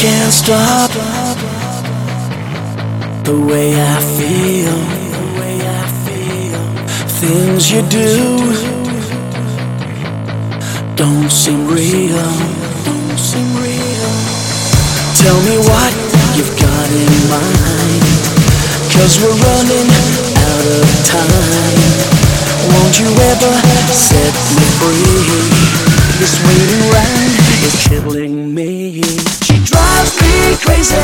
can't stop the way I feel. Things you do don't seem real. Tell me what you've got in mind, 'cause we're running out of time. Won't you ever set me free? This waiting around is killing me. She drives me crazy,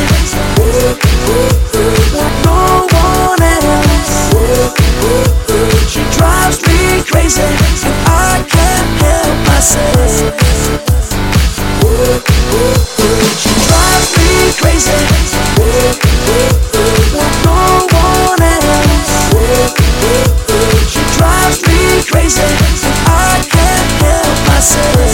like no one else. She drives me crazy, and I can't help myself. She drives me crazy, like no one else. She drives me crazy, and I can't help myself.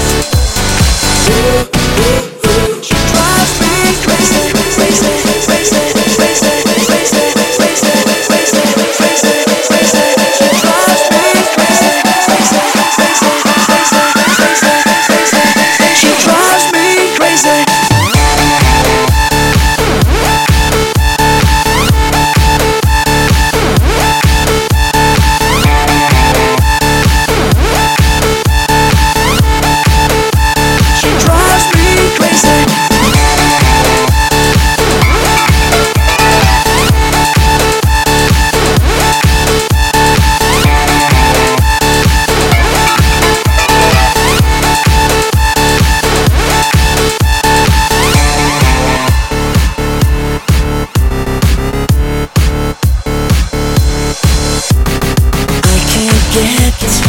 She drives me crazy, crazy, crazy, crazy, crazy, crazy, crazy, crazy, crazy. She drives me crazy, crazy, crazy, crazy, crazy, crazy. She drives me crazy. Get